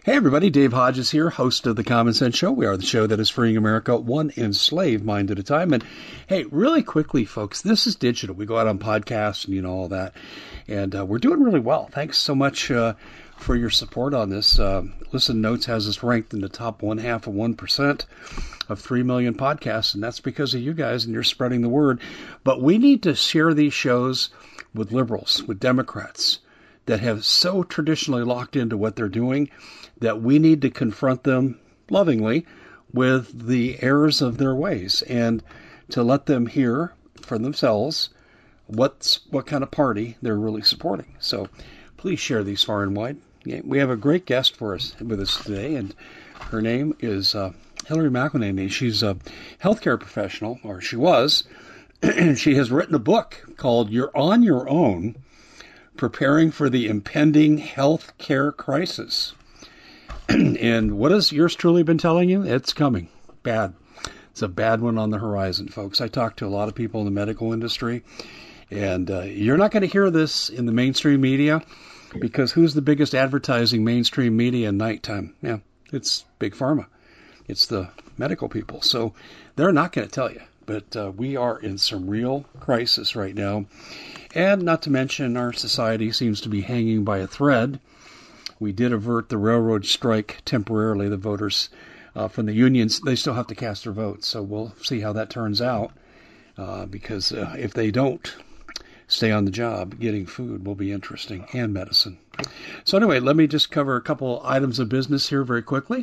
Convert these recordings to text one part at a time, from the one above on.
Hey everybody, Dave Hodges here, host of The Common Sense Show. We are the show that is freeing America one enslaved mind at a time. And hey, really quickly, folks, this is digital. We go out on podcasts and all that. And we're doing really well. Thanks so much for your support on this. Listen Notes has us ranked in the top 0.5% of 3 million podcasts. And that's because of you guys and you're spreading the word. But we need to share these shows with liberals, with Democrats that have so traditionally locked into what they're doing that we need to confront them lovingly with the errors of their ways and to let them hear for themselves what kind of party they're really supporting. So please share these far and wide. We have a great guest with us today, and her name is Hillary McElnany. She's a healthcare professional, or she was. She has written a book called You're on Your Own, Preparing for the Impending Health Care Crisis. And what has yours truly been telling you? It's coming. Bad. It's a bad one on the horizon, folks. I talk to a lot of people in the medical industry, and you're not going to hear this in the mainstream media because who's the biggest advertising mainstream media in nighttime? Yeah, it's Big Pharma. It's the medical people. So they're not going to tell you. But we are in some real crisis right now. And not to mention our society seems to be hanging by a thread. We did avert the railroad strike temporarily. The voters from the unions, they still have to cast their votes. So we'll see how that turns out because if they don't stay on the job, getting food will be interesting, and medicine. So anyway, let me just cover a couple items of business here very quickly.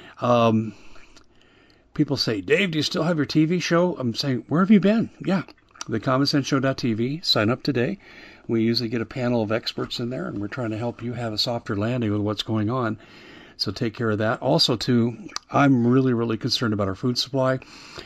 People say, Dave, do you still have your TV show? I'm saying, where have you been? Yeah, thecommonsenseshow.tv. Sign up today. We usually get a panel of experts in there, and we're trying to help you have a softer landing with what's going on. So take care of that. Also, too, I'm really, really concerned about our food supply.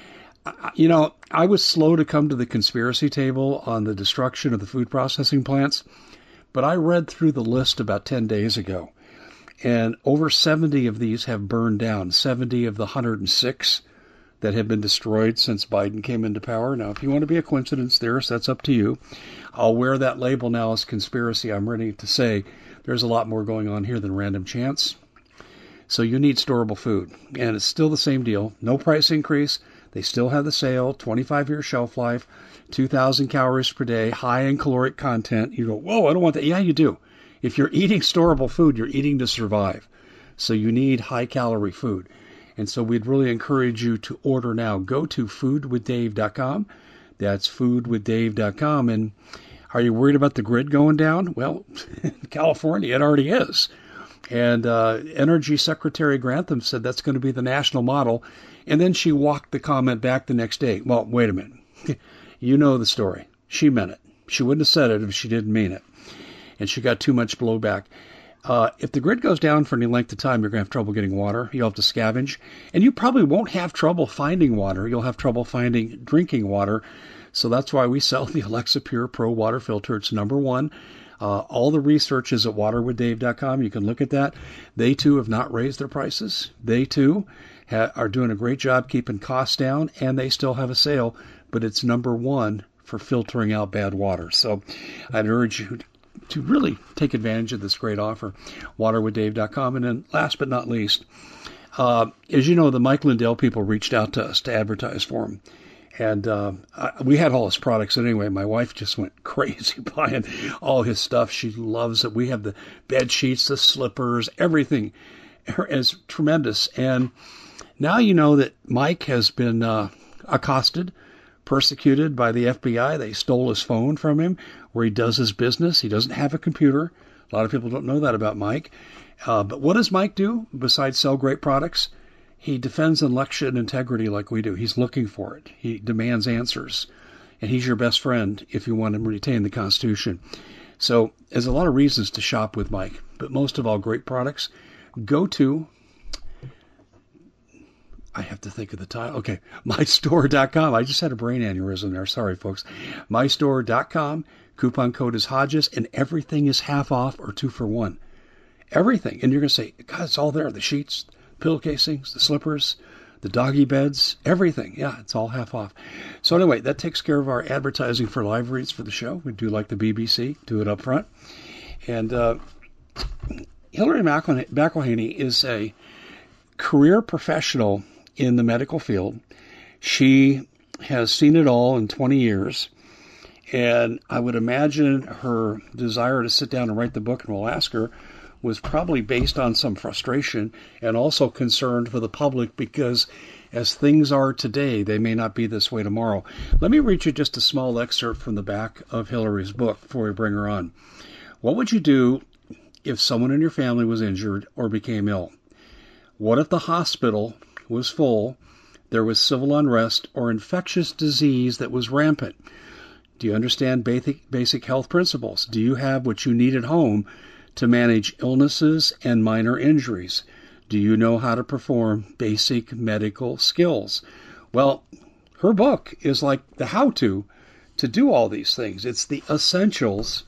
I was slow to come to the conspiracy table on the destruction of the food processing plants, but I read through the list about 10 days ago, and over 70 of these have burned down, 70 of the 106 that have been destroyed since Biden came into power. Now, if you want to be a coincidence theorist, that's up to you. I'll wear that label now as conspiracy. I'm ready to say there's a lot more going on here than random chance. So you need storable food. And it's still the same deal. No price increase. They still have the sale, 25-year shelf life, 2,000 calories per day, high in caloric content. You go, whoa, I don't want that. Yeah, you do. If you're eating storable food, you're eating to survive. So you need high-calorie food. And so we'd really encourage you to order now. Go to foodwithdave.com. That's foodwithdave.com. And are you worried about the grid going down? Well, in California, it already is. And Energy Secretary Grantham said that's going to be the national model. And then she walked the comment back the next day. Well, wait a minute. You know the story. She meant it. She wouldn't have said it if she didn't mean it. And she got too much blowback. If the grid goes down for any length of time, you're going to have trouble getting water. You'll have to scavenge. And you probably won't have trouble finding water. You'll have trouble finding drinking water. So that's why we sell the Alexa Pure Pro water filter. It's number one. All the research is at waterwithdave.com. You can look at that. They, too, have not raised their prices. They, too, are doing a great job keeping costs down, and they still have a sale. But it's number one for filtering out bad water. So I'd urge you to really take advantage of this great offer, waterwithdave.com. And then last but not least, as you know, the Mike Lindell people reached out to us to advertise for them. And we had all his products anyway. My wife just went crazy buying all his stuff. She loves it. We have the bed sheets, the slippers, everything is tremendous. And now you know that Mike has been accosted, persecuted by the FBI. They stole his phone from him where he does his business. He doesn't have a computer. A lot of people don't know that about Mike. But what does Mike do besides sell great products? He defends election integrity like we do. He's looking for it. He demands answers. And he's your best friend if you want to retain the Constitution. So there's a lot of reasons to shop with Mike. But most of all, great products. Go to, I have to think of the title. Okay, mystore.com. I just had a brain aneurysm there. Sorry, folks. Mystore.com. Coupon code is Hodges, and everything is half off or 2 for 1. Everything. And you're going to say, God, it's all there. The sheets, pillow casings, the slippers, the doggy beds, everything. Yeah, it's all half off. So anyway, that takes care of our advertising for live reads for the show. We do like the BBC, do it up front. And Hillary McElhaney is a career professional in the medical field. She has seen it all in 20 years. And I would imagine her desire to sit down and write the book, and we'll ask her, was probably based on some frustration and also concern for the public, because as things are today, they may not be this way tomorrow. Let me read you just a small excerpt from the back of Hillary's book before we bring her on. What would you do if someone in your family was injured or became ill? What if the hospital was full, there was civil unrest or infectious disease that was rampant? Do you understand basic health principles? Do you have what you need at home to manage illnesses and minor injuries? Do you know how to perform basic medical skills? Well, her book is like the how-to do all these things. It's the essentials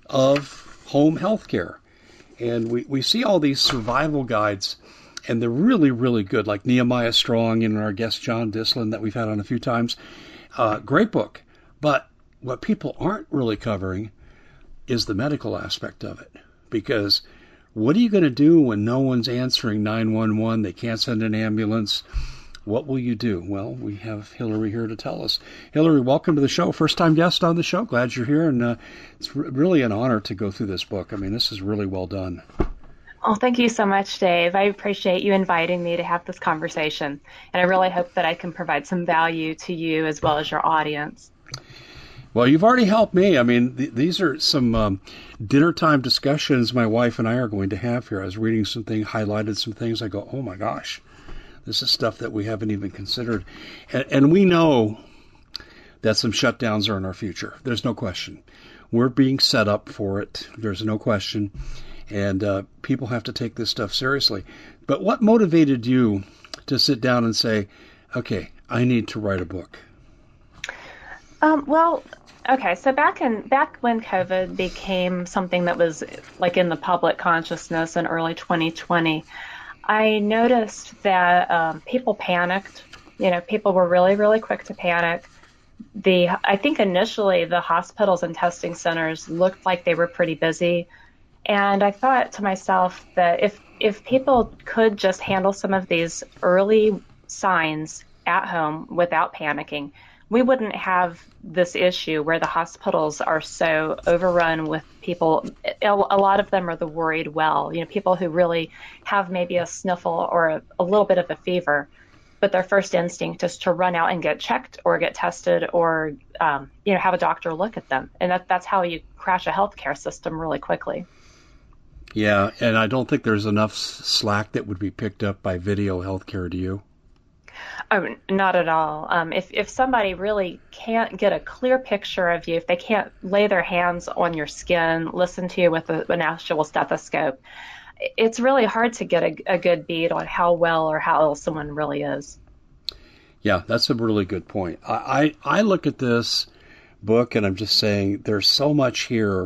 of home health care. And we see all these survival guides, and they're really, really good, like Nehemiah Strong and our guest John Dislin that we've had on a few times. Great book. But what people aren't really covering is the medical aspect of it. Because what are you going to do when no one's answering 911? They can't send an ambulance. What will you do? Well, we have Hillary here to tell us. Hillary, welcome to the show. First-time guest on the show. Glad you're here. And it's really an honor to go through this book. I mean, this is really well done. Oh, thank you so much, Dave. I appreciate you inviting me to have this conversation. And I really hope that I can provide some value to you as well as your audience. Well, you've already helped me. I mean, these are some dinner time discussions my wife and I are going to have here. I was reading some things, highlighted some things. I go, oh my gosh, this is stuff that we haven't even considered. And we know that some shutdowns are in our future. There's no question. We're being set up for it. There's no question. And people have to take this stuff seriously. But what motivated you to sit down and say, okay, I need to write a book? Okay, so back when COVID became something that was like in the public consciousness in early 2020, I noticed that people panicked. You know, people were really, really quick to panic. I think initially the hospitals and testing centers looked like they were pretty busy. And I thought to myself that if people could just handle some of these early signs at home without panicking, we wouldn't have this issue where the hospitals are so overrun with people. A lot of them are the worried well, you know, people who really have maybe a sniffle or a little bit of a fever, but their first instinct is to run out and get checked or get tested or, have a doctor look at them. And that's how you crash a healthcare system really quickly. Yeah, and I don't think there's enough slack that would be picked up by video healthcare, do you? Oh, not at all. If somebody really can't get a clear picture of you, if they can't lay their hands on your skin, listen to you with an actual stethoscope, it's really hard to get a good beat on how well or how ill someone really is. Yeah, that's a really good point. I look at this book and I'm just saying there's so much here.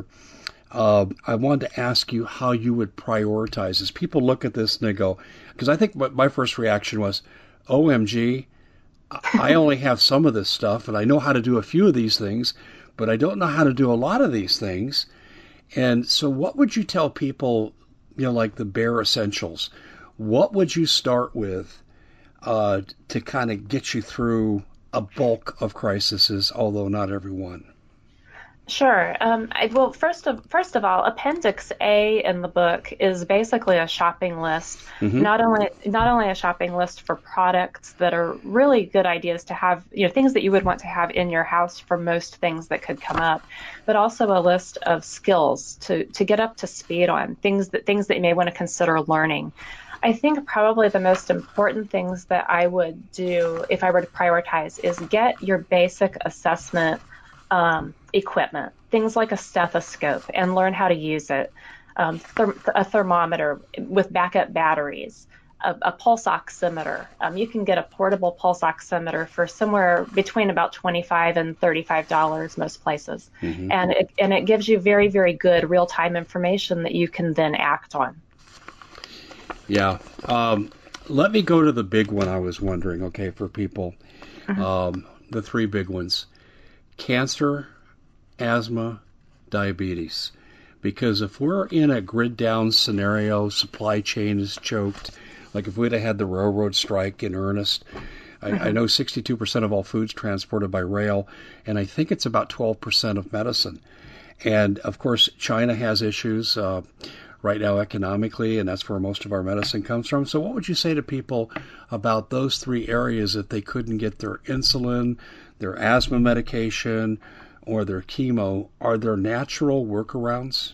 I wanted to ask you how you would prioritize this. People look at this and they go, because I think my first reaction was, OMG, I only have some of this stuff, and I know how to do a few of these things, but I don't know how to do a lot of these things. And so what would you tell people, like the bare essentials? What would you start with to kind of get you through a bulk of crises, although not every one? Sure. Well, first of all, Appendix A in the book is basically a shopping list. Mm-hmm. Not only a shopping list for products that are really good ideas to have, things that you would want to have in your house for most things that could come up, but also a list of skills to get up to speed on things that you may want to consider learning. I think probably the most important things that I would do if I were to prioritize is get your basic assessment equipment, things like a stethoscope, and learn how to use it, a thermometer with backup batteries, a pulse oximeter. You can get a portable pulse oximeter for somewhere between about $25 and $35 most places. Mm-hmm. And it gives you very, very good real-time information that you can then act on. Yeah. Let me go to the big one I was wondering, okay, for people. Mm-hmm. The three big ones. Cancer, asthma, diabetes. Because if we're in a grid down scenario, supply chain is choked, like if we'd have had the railroad strike in earnest, I know 62% of all food's transported by rail, and I think it's about 12% of medicine. And, of course, China has issues right now economically, and that's where most of our medicine comes from. So what would you say to people about those three areas if they couldn't get their insulin, their asthma medication, or their chemo? Are there natural workarounds?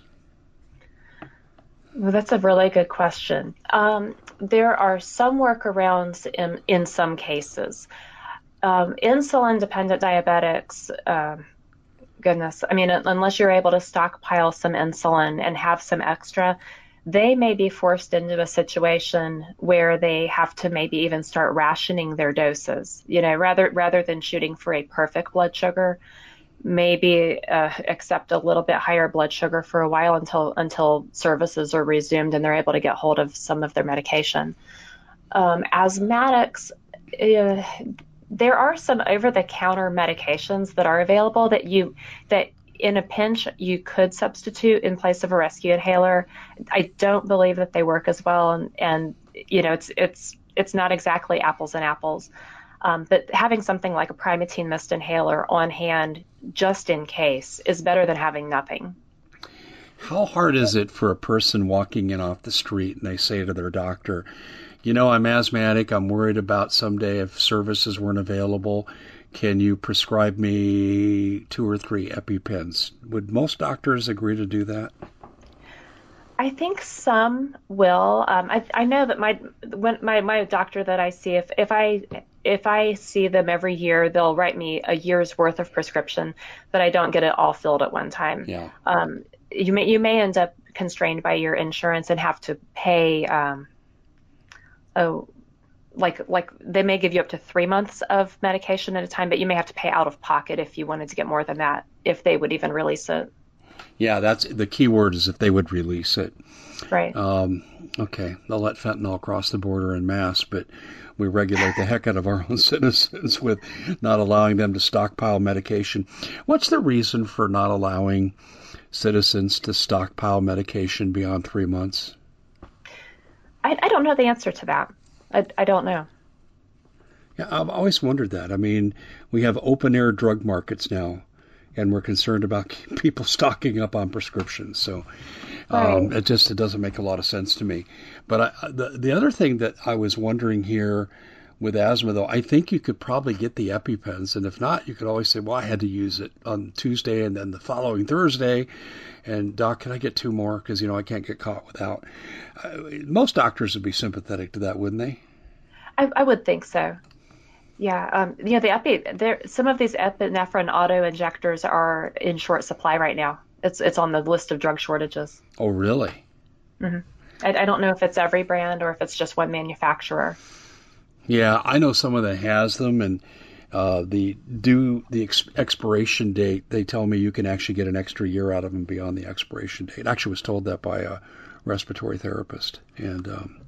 Well, that's a really good question. There are some workarounds in some cases. Insulin-dependent diabetics, goodness, I mean, unless you're able to stockpile some insulin and have some extra, they may be forced into a situation where they have to maybe even start rationing their doses, rather than shooting for a perfect blood sugar, maybe accept a little bit higher blood sugar for a while until services are resumed and they're able to get hold of some of their medication. Asthmatics, there are some over-the-counter medications that are available that in a pinch you could substitute in place of a rescue inhaler. I don't believe that they work as well, and it's not exactly apples and apples. But having something like a Primatene Mist inhaler on hand just in case is better than having nothing. How hard is it for a person walking in off the street and they say to their doctor, I'm asthmatic, I'm worried about someday if services weren't available, can you prescribe me 2 or 3 EpiPens? Would most doctors agree to do that? I think some will. I know that my doctor that I see, if I see them every year, they'll write me a year's worth of prescription, but I don't get it all filled at one time. Yeah. You may end up constrained by your insurance and have to pay. Like they may give you up to 3 months of medication at a time, but you may have to pay out of pocket if you wanted to get more than that, if they would even release it. Yeah, that's the key word, is if they would release it. Right. Okay, they'll let fentanyl cross the border en masse, but we regulate the heck out of our own citizens with not allowing them to stockpile medication. What's the reason for not allowing citizens to stockpile medication beyond 3 months? I don't know the answer to that. I don't know. Yeah, I've always wondered that. I mean, we have open-air drug markets now, and we're concerned about people stocking up on prescriptions. So Right. it doesn't make a lot of sense to me. But the other thing that I was wondering here with asthma, though, I think you could probably get the EpiPens. And if not, you could always say, well, I had to use it on Tuesday and then the following Thursday. And, Doc, can I get 2 more? Because, I can't get caught without. Most doctors would be sympathetic to that, wouldn't they? I would think so. Yeah. Some of these epinephrine auto injectors are in short supply right now. It's on the list of drug shortages. Oh, really? Mm-hmm. I don't know if it's every brand or if it's just one manufacturer. Yeah, I know someone that has them, and the expiration date, they tell me you can actually get an extra year out of them beyond the expiration date. I actually was told that by a respiratory therapist, and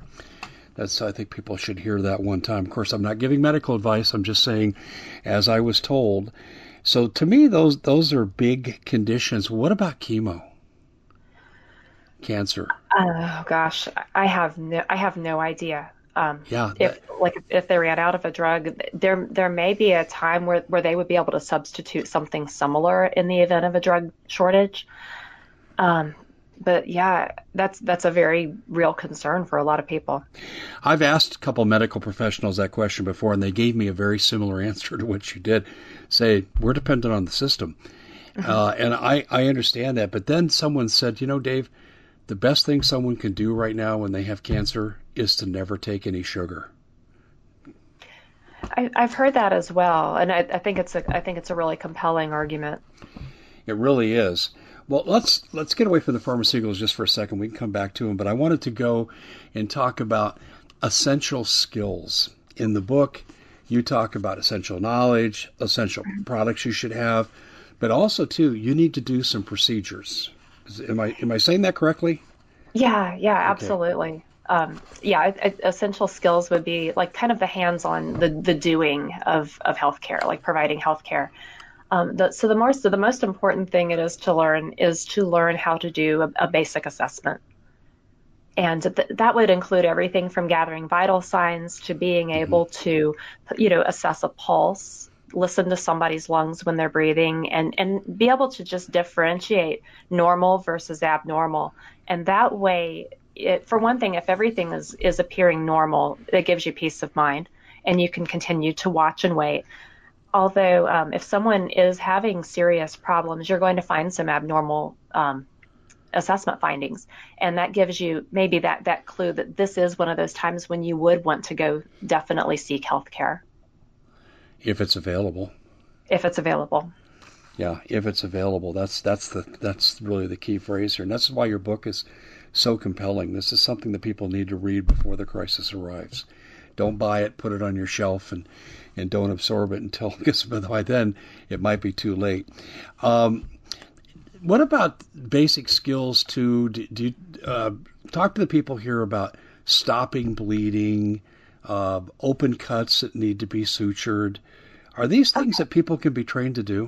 I think people should hear that one time. Of course, I'm not giving medical advice. I'm just saying, as I was told. So to me, those are big conditions. What about chemo? Cancer. Oh gosh, I have no idea. Yeah. If they ran out of a drug, there may be a time where they would be able to substitute something similar in the event of a drug shortage. But yeah, that's a very real concern for a lot of people. I've asked a couple medical professionals that question before, and they gave me a very similar answer to what you did. Say, we're dependent on the system. Mm-hmm. And I understand that. But then someone said, Dave, the best thing someone can do right now when they have cancer is to never take any sugar. I've heard that as well, and I think it's a really compelling argument. It really is. Well, let's get away from the pharmaceuticals just for a second. We can come back to them, but I wanted to go and talk about essential skills. In the book, you talk about essential knowledge, essential products you should have, but also too, you need to do some procedures. Am I saying that correctly? Yeah, absolutely. Essential skills would be like kind of the hands-on, the doing of healthcare, like providing healthcare. So the most important thing it is to learn how to do a basic assessment. And that would include everything from gathering vital signs to being Hmm. able to, assess a pulse, listen to somebody's lungs when they're breathing, and be able to just differentiate normal versus abnormal. And that way, for one thing, if everything is appearing normal, it gives you peace of mind and you can continue to watch and wait. Although, if someone is having serious problems, you're going to find some abnormal assessment findings. And that gives you maybe that clue that this is one of those times when you would want to go definitely seek health care. If it's available. If it's available. Yeah, if it's available. That's really the key phrase here. And that's why your book is so compelling. This is something that people need to read before the crisis arrives. Don't buy it, put it on your shelf, and don't absorb it until, because by then it might be too late. What about basic skills too? Do you talk to the people here about stopping bleeding, open cuts that need to be sutured? Are these things that people can be trained to do?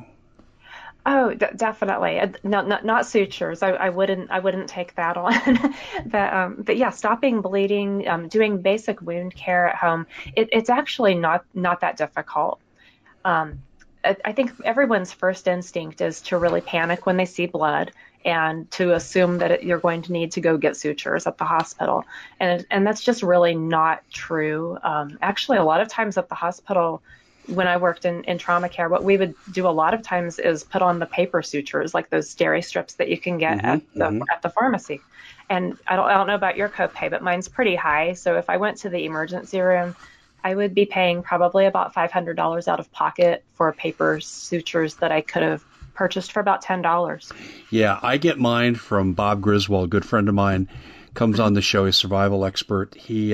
Oh, definitely. Not sutures. I wouldn't take that on. But yeah, stopping bleeding, doing basic wound care at home. It's actually not that difficult. Um, I think everyone's first instinct is to really panic when they see blood and to assume that you're going to need to go get sutures at the hospital. And that's just really not true. Actually, a lot of times at the hospital, when I worked in trauma care, what we would do a lot of times is put on the paper sutures, like those steri strips that you can get Hmm. Hmm. at the pharmacy. And I don't know about your copay, but mine's pretty high. So if I went to the emergency room, I would be paying probably about $500 out of pocket for paper sutures that I could have purchased for about $10. Yeah, I get mine from Bob Griswold, a good friend of mine, comes on the show, he's a survival expert.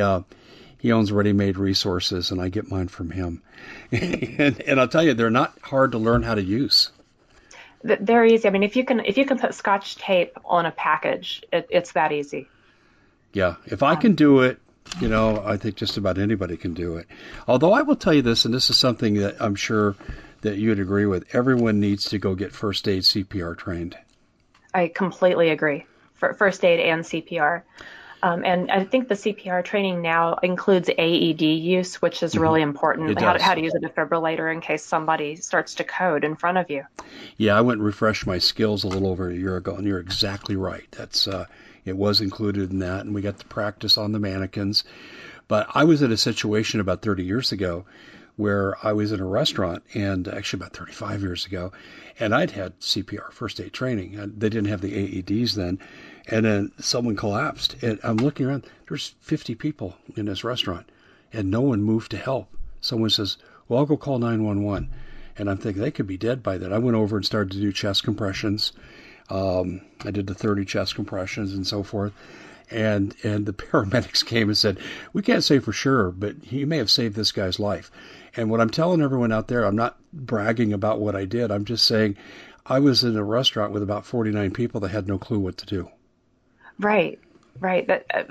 He owns Ready Made Resources, and I get mine from him. And I'll tell you, they're not hard to learn how to use. They're easy. I mean, if you can put Scotch tape on a package, it's that easy. Yeah, if I can Um, do it, I think just about anybody can do it. Although I will tell you this, and this is something that I'm sure that you'd agree with, everyone needs to go get first aid CPR trained. I completely agree. For first aid and CPR. And I think the CPR training now includes AED use, which is Hmm. really It important. How does. to use a defibrillator in case somebody starts to code in front of you. Yeah, I went and refreshed my skills a little over a year ago, and you're exactly right. It was included in that, and we got to practice on the mannequins. But I was in a situation about 30 years ago where I was in a restaurant, and actually about 35 years ago, and I'd had CPR first aid training. They didn't have the AEDs then, and then someone collapsed, and I'm looking around. There's 50 people in this restaurant, and no one moved to help. Someone says, "Well, I'll go call 911." And I'm thinking they could be dead by then. I went over and started to do chest compressions. I did the 30 chest compressions and so forth. And the paramedics came and said, "We can't say for sure, but you may have saved this guy's life." And what I'm telling everyone out there, I'm not bragging about what I did. I'm just saying I was in a restaurant with about 49 people that had no clue what to do. Right, right.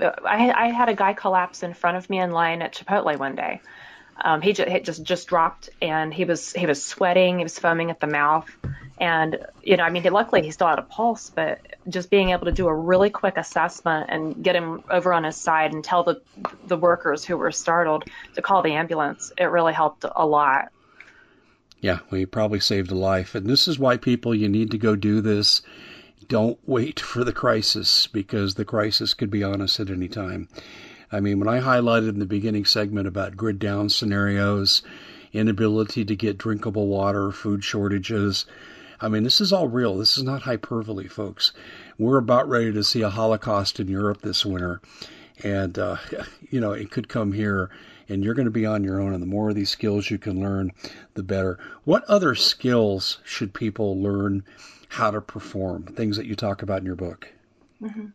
I had a guy collapse in front of me in line at Chipotle one day. He just dropped, and he was sweating, he was foaming at the mouth, and I mean, luckily he still had a pulse, but just being able to do a really quick assessment and get him over on his side and tell the workers who were startled to call the ambulance, it really helped a lot. Yeah, we probably saved a life. And this is why people, you need to go do this. Don't wait for the crisis, because the crisis could be on us at any time. I mean, when I highlighted in the beginning segment about grid down scenarios, inability to get drinkable water, food shortages, I mean, this is all real. This is not hyperbole, folks. We're about ready to see a Holocaust in Europe this winter. And, it could come here, and you're going to be on your own. And the more of these skills you can learn, the better. What other skills should people learn how to perform? Things that you talk about in your book. Mhm.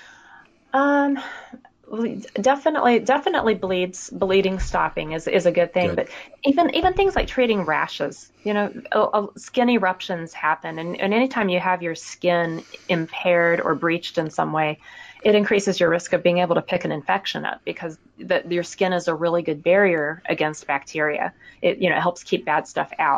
Um, well, definitely bleeding stopping is a good thing, Good. but even things like treating rashes, skin eruptions happen, and anytime you have your skin impaired or breached in some way, it increases your risk of being able to pick an infection up because your skin is a really good barrier against bacteria. It helps keep bad stuff out.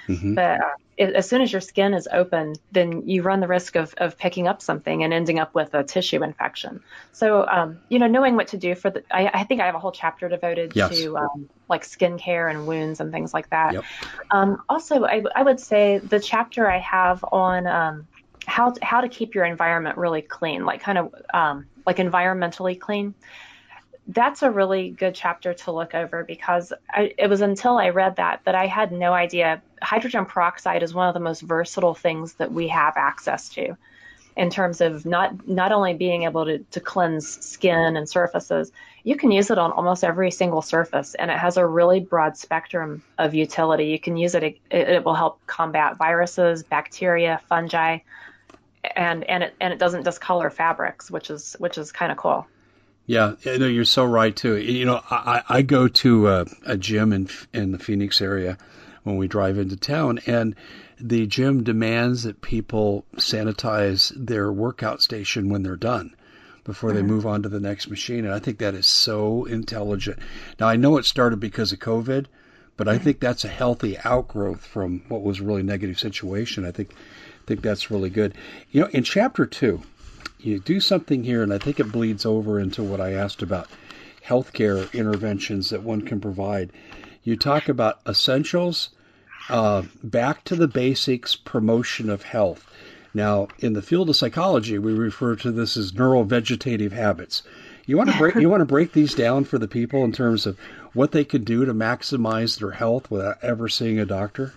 But as soon as your skin is open, then you run the risk of picking up something and ending up with a tissue infection. So, knowing what to do I think I have a whole chapter devoted to like skincare and wounds and things like that. Yep. Also, I would say the chapter I have on how to keep your environment really clean, like kind of like environmentally clean. That's a really good chapter to look over, because it was until I read that I had no idea. Hydrogen peroxide is one of the most versatile things that we have access to in terms of not only being able to cleanse skin and surfaces. You can use it on almost every single surface, and it has a really broad spectrum of utility. You can use it. It will help combat viruses, bacteria, fungi, and it doesn't discolor fabrics, which is kind of cool. Yeah, no, you're so right too. I go to a gym in the Phoenix area when we drive into town, and the gym demands that people sanitize their workout station when they're done before they move on to the next machine. And I think that is so intelligent. Now, I know it started because of COVID, but I think that's a healthy outgrowth from what was a really negative situation. I think that's really good. In chapter 2, you do something here, and I think it bleeds over into what I asked about healthcare interventions that one can provide. You talk about essentials, back to the basics, promotion of health. Now, in the field of psychology, we refer to this as neurovegetative habits. You want to break these down for the people in terms of what they could do to maximize their health without ever seeing a doctor?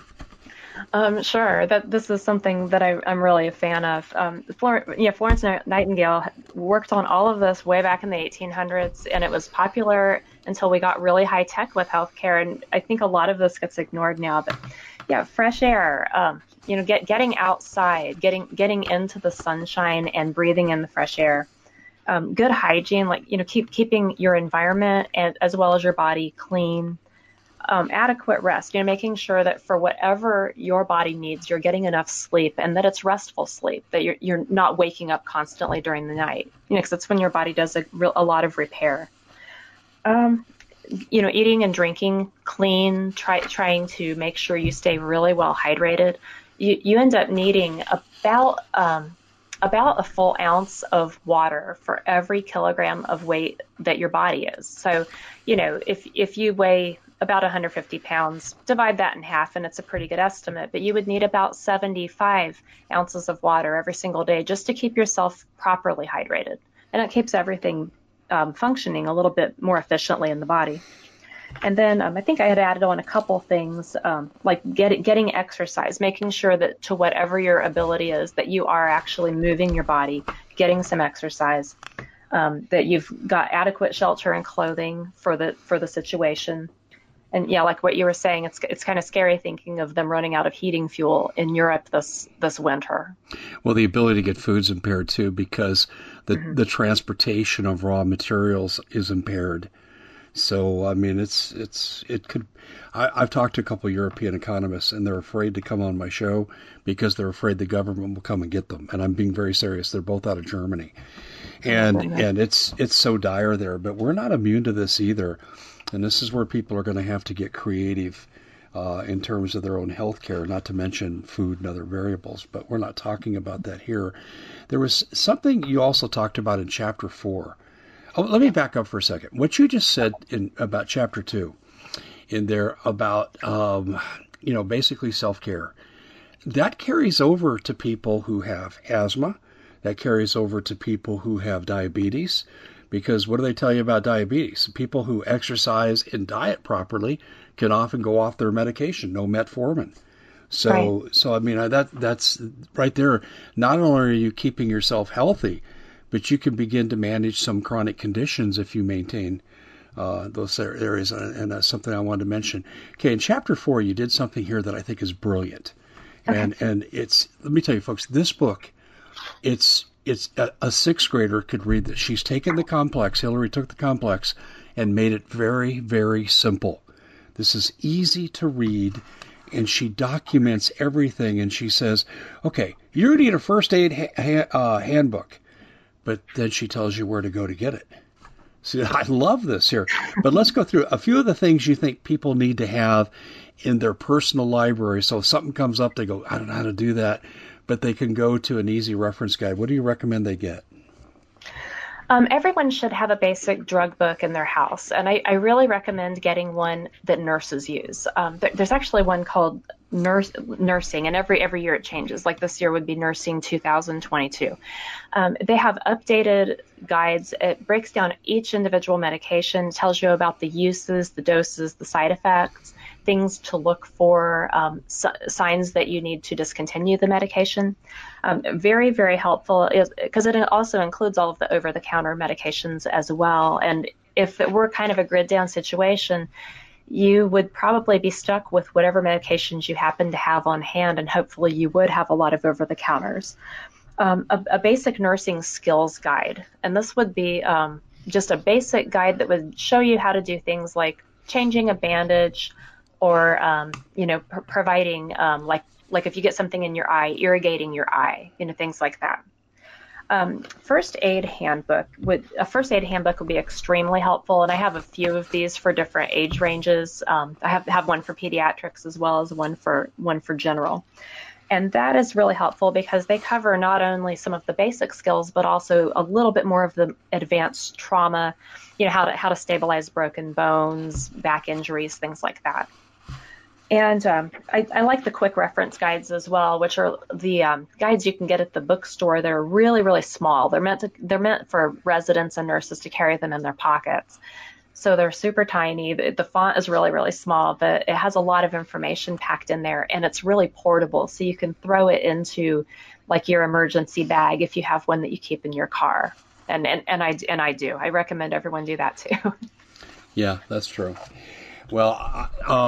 Sure. This is something that I'm really a fan of. Florence Nightingale worked on all of this way back in the 1800s, and it was popular until we got really high tech with healthcare. And I think a lot of this gets ignored now. But yeah, fresh air. Getting outside, getting into the sunshine and breathing in the fresh air. Good hygiene, keeping your environment as well as your body clean. Adequate rest, making sure that for whatever your body needs, you're getting enough sleep, and that it's restful sleep, that you're not waking up constantly during the night, because that's when your body does a lot of repair. Eating and drinking clean, trying to make sure you stay really well hydrated. You end up needing about a full ounce of water for every kilogram of weight that your body is. So, if you weigh about 150 pounds, divide that in half, and it's a pretty good estimate. But you would need about 75 ounces of water every single day just to keep yourself properly hydrated. And it keeps everything functioning a little bit more efficiently in the body. And then I think I had added on a couple things, like getting exercise, making sure that to whatever your ability is, that you are actually moving your body, getting some exercise, that you've got adequate shelter and clothing for the situation. And yeah, like what you were saying, it's kind of scary thinking of them running out of heating fuel in Europe this winter. Well, the ability to get food's impaired too, because the transportation of raw materials is impaired. So I mean, it could. I've talked to a couple of European economists, and they're afraid to come on my show because they're afraid the government will come and get them. And I'm being very serious. They're both out of Germany, and it's so dire there. But we're not immune to this either. And this is where people are going to have to get creative in terms of their own health care, not to mention food and other variables. But we're not talking about that here. There was something you also talked about in Chapter 4. Oh, let me back up for a second. What you just said about Chapter 2 in there about, basically self-care, that carries over to people who have asthma. That carries over to people who have diabetes. Because what do they tell you about diabetes? People who exercise and diet properly can often go off their medication, no metformin. So I mean, that's right there. Not only are you keeping yourself healthy, but you can begin to manage some chronic conditions if you maintain those areas. And that's something I wanted to mention. Okay, in Chapter 4, you did something here that I think is brilliant. Okay. And it's, let me tell you, folks, this book, it's a sixth grader could read this. She's taken the complex. Hillary took the complex and made it very, very simple. This is easy to read, and she documents everything. And she says, okay, you need a first aid handbook, but then she tells you where to go to get it. See, I love this here. But let's go through a few of the things you think people need to have in their personal library. So if something comes up, they go, I don't know how to do that, but they can go to an easy reference guide. What do you recommend they get? Everyone should have a basic drug book in their house, and I really recommend getting one that nurses use. There's actually one called Nursing, and every year it changes. Like this year would be Nursing 2022. They have updated guides. It breaks down each individual medication, tells you about the uses, the doses, the side effects, things to look for, signs that you need to discontinue the medication. Very, very helpful because it also includes all of the over-the-counter medications as well. And if it were kind of a grid down situation, you would probably be stuck with whatever medications you happen to have on hand, and hopefully you would have a lot of over-the-counters. A basic nursing skills guide, and this would be just a basic guide that would show you how to do things like changing a bandage, or providing like if you get something in your eye, irrigating your eye, things like that. First aid handbook would be extremely helpful, and I have a few of these for different age ranges. I have one for pediatrics as well as one for general. And that is really helpful because they cover not only some of the basic skills, but also a little bit more of the advanced trauma, how to stabilize broken bones, back injuries, things like that. And I like the quick reference guides as well, which are the guides you can get at the bookstore. They're really, really small. They're meant for residents and nurses to carry them in their pockets. So they're super tiny. The font is really, really small, but it has a lot of information packed in there, and it's really portable. So you can throw it into like your emergency bag if you have one that you keep in your car. And I do. I recommend everyone do that too. Yeah, that's true. Well,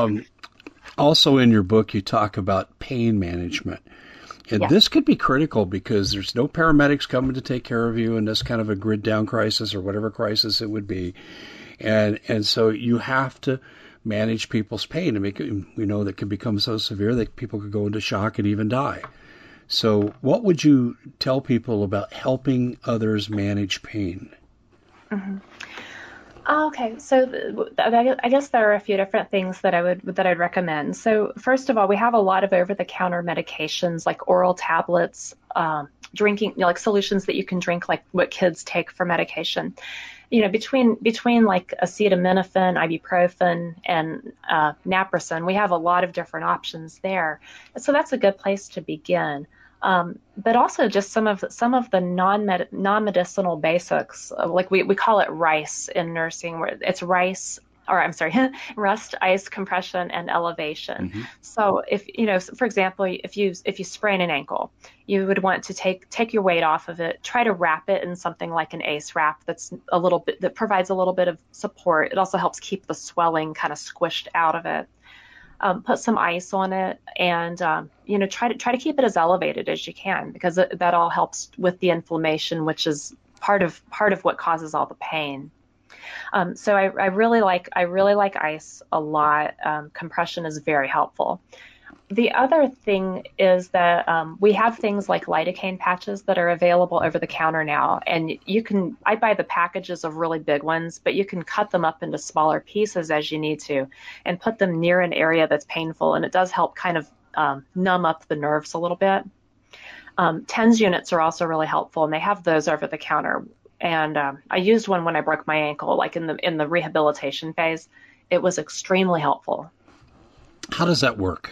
also in your book, you talk about pain management. And Yeah. This could be critical because there's no paramedics coming to take care of you in this kind of a grid down crisis or whatever crisis it would be. And so you have to manage people's pain. We know that can become so severe that people could go into shock and even die. So what would you tell people about helping others manage pain? Mm-hmm. Okay, so I guess there are a few different things that I'd recommend. So first of all, we have a lot of over-the-counter medications like oral tablets, drinking, like solutions that you can drink, like what kids take for medication. Between like acetaminophen, ibuprofen, and naproxen, we have a lot of different options there. So that's a good place to begin. But also just some of the non-medicinal basics, like we call it RICE in nursing, where it's rest, ice, compression, and elevation. Mm-hmm. So if, for example, if you sprain an ankle, you would want to take your weight off of it, try to wrap it in something like an ACE wrap that provides a little bit of support. It also helps keep the swelling kind of squished out of it. Put some ice on it, and try to keep it as elevated as you can, because that all helps with the inflammation, which is part of what causes all the pain. So I really like ice a lot. Compression is very helpful. The other thing is that we have things like lidocaine patches that are available over the counter now, and I buy the packages of really big ones, but you can cut them up into smaller pieces as you need to and put them near an area that's painful, and it does help kind of numb up the nerves a little bit. TENS units are also really helpful, and they have those over the counter. And I used one when I broke my ankle, like in the rehabilitation phase. It was extremely helpful. How does that work?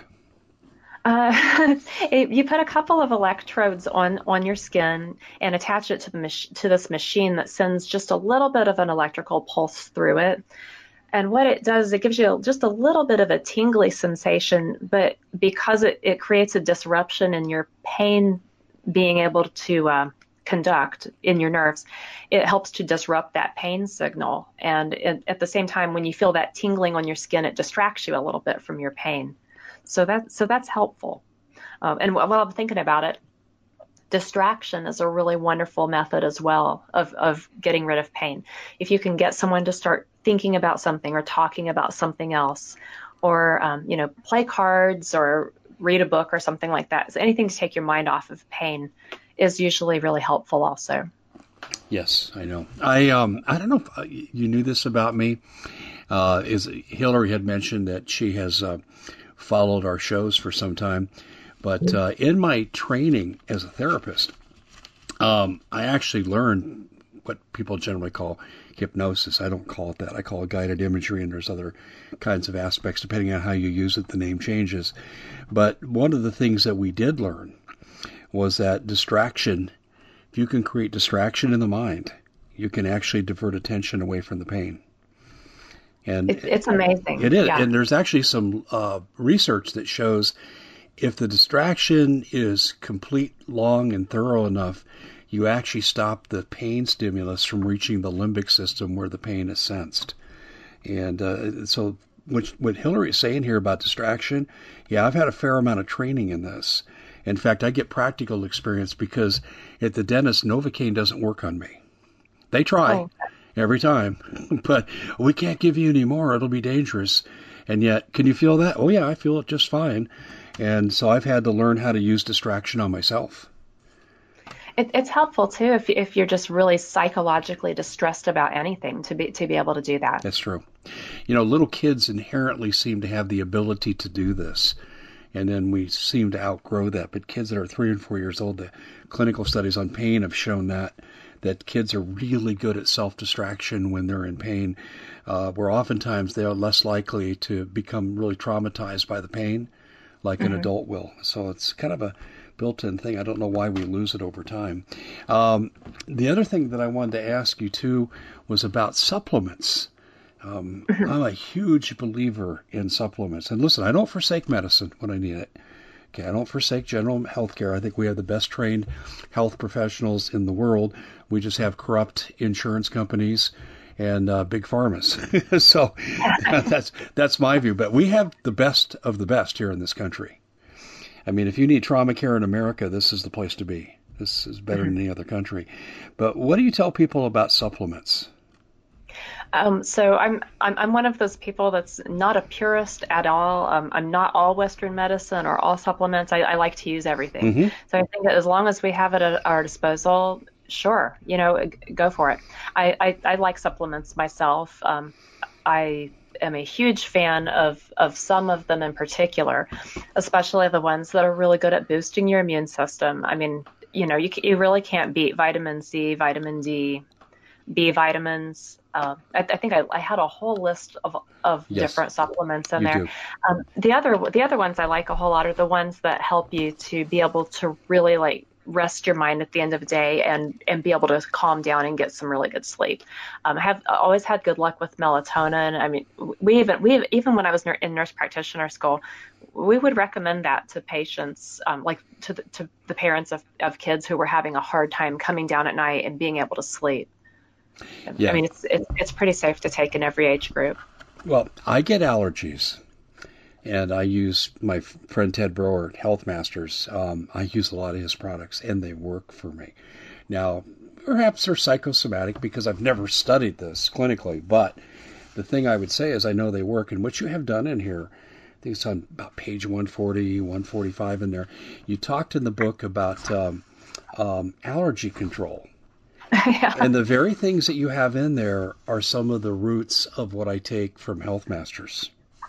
You put a couple of electrodes on your skin and attach it to this machine that sends just a little bit of an electrical pulse through it. And what it does, it gives you just a little bit of a tingly sensation, but because it creates a disruption in your pain being able to conduct in your nerves, it helps to disrupt that pain signal. And at the same time, when you feel that tingling on your skin, it distracts you a little bit from your pain. So that's helpful. And while I'm thinking about it, distraction is a really wonderful method as well of getting rid of pain. If you can get someone to start thinking about something or talking about something else, or play cards or read a book or something like that, so anything to take your mind off of pain is usually really helpful also. Yes, I know. I don't know if you knew this about me. Is Hillary had mentioned that she has followed our shows for some time. But in my training as a therapist, I actually learned what people generally call hypnosis. I don't call it that. I call it guided imagery, and there's other kinds of aspects depending on how you use it. The name changes. But one of the things that we did learn was that distraction, if you can create distraction in the mind, you can actually divert attention away from the pain. And it's amazing. It is. Yeah. And there's actually some research that shows if the distraction is complete, long, and thorough enough, you actually stop the pain stimulus from reaching the limbic system where the pain is sensed. And so what Hillary is saying here about distraction, yeah, I've had a fair amount of training in this. In fact, I get practical experience because at the dentist, Novocaine doesn't work on me. They try every time, but we can't give you any more. It'll be dangerous. And yet, can you feel that? Oh, yeah, I feel it just fine. And so I've had to learn how to use distraction on myself. It's helpful too if you're just really psychologically distressed about anything to be able to do that. That's true. You know, little kids inherently seem to have the ability to do this, and then we seem to outgrow that. But kids that are 3 and 4 years old, the clinical studies on pain have shown that kids are really good at self-distraction when they're in pain, where oftentimes they are less likely to become really traumatized by the pain like an adult will. So it's kind of a built-in thing. I don't know why we lose it over time. The other thing that I wanted to ask you, too, was about supplements. I'm a huge believer in supplements. And listen, I don't forsake medicine when I need it. Okay, I don't forsake general health care. I think we have the best trained health professionals in the world. We just have corrupt insurance companies and big pharmas. So that's my view. But we have the best of the best here in this country. I mean, if you need trauma care in America, this is the place to be. This is better than any other country. But what do you tell people about supplements? So I'm one of those people that's not a purist at all. I'm not all Western medicine or all supplements. I like to use everything. So I think that as long as we have it at our disposal, sure, go for it. I like supplements myself. I am a huge fan of some of them in particular, especially the ones that are really good at boosting your immune system. I mean, you really can't beat vitamin C, vitamin D, B vitamins. I think I had a whole list of different supplements in there. The other ones I like a whole lot are the ones that help you to be able to really rest your mind at the end of the day and be able to calm down and get some really good sleep. I have always had good luck with melatonin. I mean, we even when I was in nurse practitioner school, we would recommend that to patients, to the parents of kids who were having a hard time coming down at night and being able to sleep. Yeah. I mean, it's pretty safe to take in every age group. Well, I get allergies, and I use my friend Ted Broer, Health Masters. I use a lot of his products, and they work for me. Now, perhaps they're psychosomatic because I've never studied this clinically, but the thing I would say is I know they work. And what you have done in here, I think it's on about page 140, 145 in there, you talked in the book about allergy control. Yeah. And the very things that you have in there are some of the roots of what I take from Health Masters.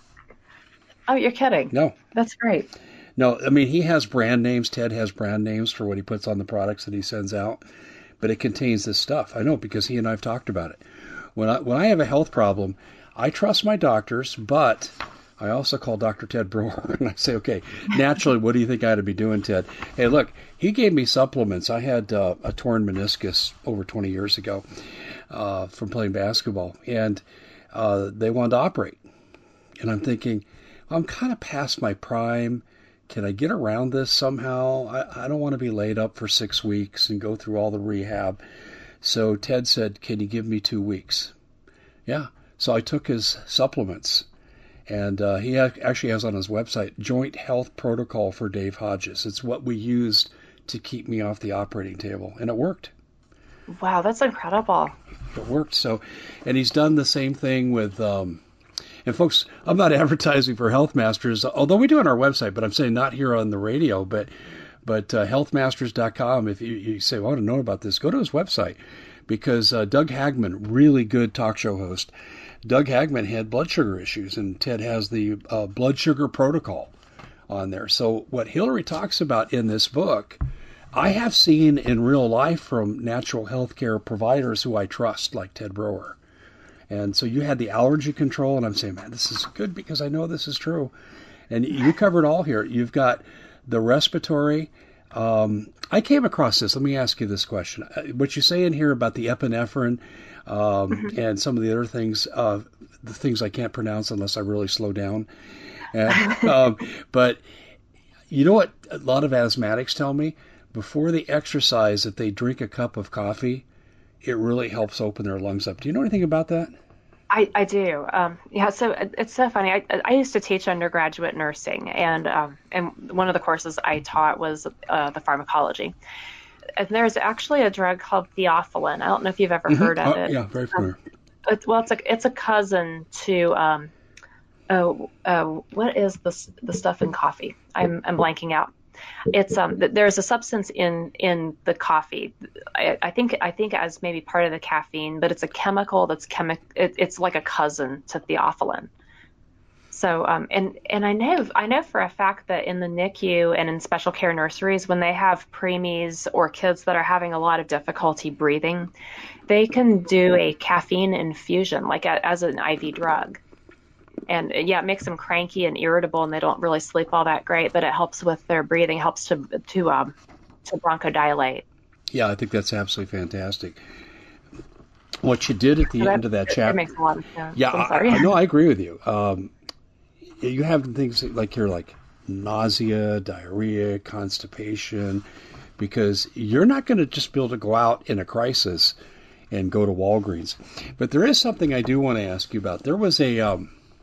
Oh, you're kidding. No. That's great. No, I mean, he has brand names. Ted has brand names for what he puts on the products that he sends out. But it contains this stuff. I know because he and I have talked about it. When I have a health problem, I trust my doctors, but I also call Dr. Ted Broer and I say, okay, naturally, what do you think I ought to be doing, Ted? Hey, look, he gave me supplements. I had a torn meniscus over 20 years ago from playing basketball, and they wanted to operate. And I'm thinking, I'm kind of past my prime. Can I get around this somehow? I don't want to be laid up for 6 weeks and go through all the rehab. So Ted said, can you give me 2 weeks? Yeah. So I took his supplements. And he actually has on his website, Joint Health Protocol for Dave Hodges. It's what we used to keep me off the operating table. And it worked. Wow, that's incredible. It worked. So, and he's done the same thing with, and folks, I'm not advertising for Health Masters, although we do on our website, but I'm saying not here on the radio, but healthmasters.com. If you say, well, I want to know about this, go to his website. Because Doug Hagman, really good talk show host, Doug Hagman had blood sugar issues, and Ted has the blood sugar protocol on there. So what Hillary talks about in this book, I have seen in real life from natural health care providers who I trust, like Ted Broer. And so you had the allergy control, and I'm saying, man, this is good because I know this is true. And you covered all here. You've got the respiratory. I came across this. Let me ask you this question. What you say in here about the epinephrine and some of the other things, the things I can't pronounce unless I really slow down. But you know what a lot of asthmatics tell me? Before they exercise, if they drink a cup of coffee, it really helps open their lungs up. Do you know anything about that? I do. Yeah, so it's so funny. I used to teach undergraduate nursing, and one of the courses I taught was the pharmacology. And there's actually a drug called theophylline. I don't know if you've ever heard of it. Yeah, very familiar. It's a cousin to what is the stuff in coffee? I'm blanking out. It's there's a substance in the coffee. I think as maybe part of the caffeine, but it's a chemical that's it's like a cousin to theophylline. So and I know for a fact that in the NICU and in special care nurseries, when they have preemies or kids that are having a lot of difficulty breathing, they can do a caffeine infusion like as an IV drug. And yeah, it makes them cranky and irritable, and they don't really sleep all that great. But it helps with their breathing, helps to bronchodilate. Yeah, I think that's absolutely fantastic. What you did at the end of that chapter, it makes a lot of sense. Yeah, I'm sorry. I agree with you. You have things like nausea, diarrhea, constipation, because you're not going to just be able to go out in a crisis and go to Walgreens. But there is something I do want to ask you about. There was a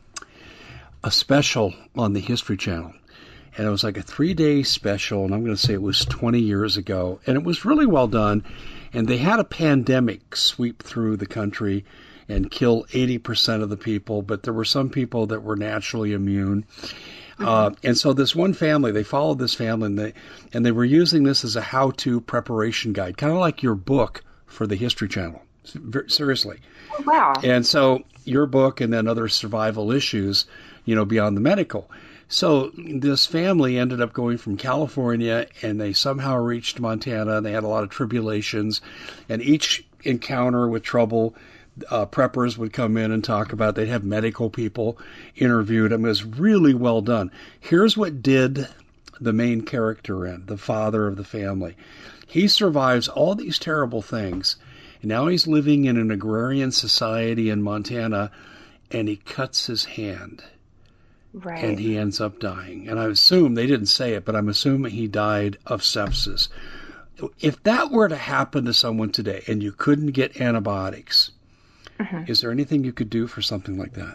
special on the History Channel, and it was like a 3-day special, and I'm going to say it was 20 years ago, and it was really well done, and they had a pandemic sweep through the country and kill 80% of the people, but there were some people that were naturally immune. And so this one family, they followed this family, and they were using this as a how-to preparation guide, kind of like your book for the History Channel. Seriously. Wow. And so your book and then other survival issues, beyond the medical. So this family ended up going from California, and they somehow reached Montana, and they had a lot of tribulations. And each encounter with trouble, preppers would come in and talk about. They'd have medical people interviewed them. It was really well done. Here's what did the main character in, the father of the family. He survives all these terrible things. And now he's living in an agrarian society in Montana, and he cuts his hand. Right. And he ends up dying. And I assume, they didn't say it, but I'm assuming he died of sepsis. If that were to happen to someone today and you couldn't get antibiotics, is there anything you could do for something like that?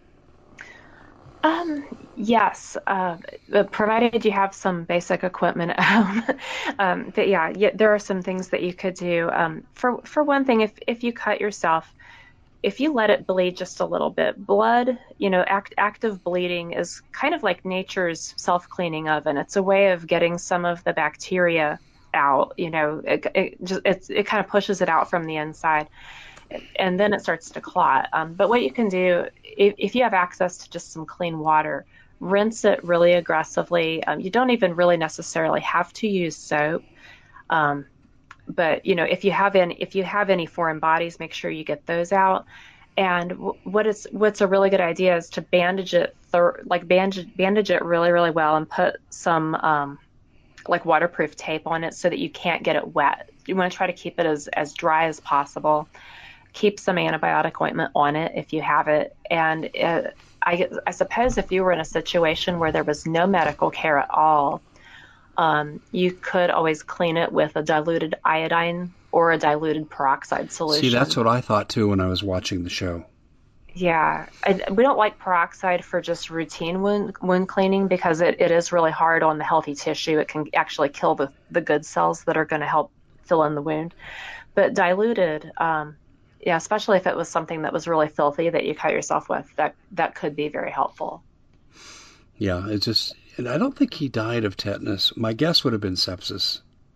Yes, provided you have some basic equipment at home. But yeah, there are some things that you could do. For one thing, if you cut yourself, if you let it bleed just a little bit, blood, active bleeding is kind of like nature's self-cleaning oven. It's a way of getting some of the bacteria out. It kind of pushes it out from the inside, and then it starts to clot. But what you can do, if you have access to just some clean water, rinse it really aggressively. You don't even really necessarily have to use soap. But if you have any foreign bodies, make sure you get those out. And what's a really good idea is to bandage it, bandage it really, really well, and put some waterproof tape on it so that you can't get it wet. You want to try to keep it as dry as possible. Keep some antibiotic ointment on it if you have it. And I suppose if you were in a situation where there was no medical care at all, you could always clean it with a diluted iodine or a diluted peroxide solution. See, that's what I thought too when I was watching the show. Yeah, we don't like peroxide for just routine wound cleaning because it is really hard on the healthy tissue. It can actually kill the good cells that are going to help fill in the wound. But diluted, especially if it was something that was really filthy that you cut yourself with, that could be very helpful. Yeah, and I don't think he died of tetanus. My guess would have been sepsis.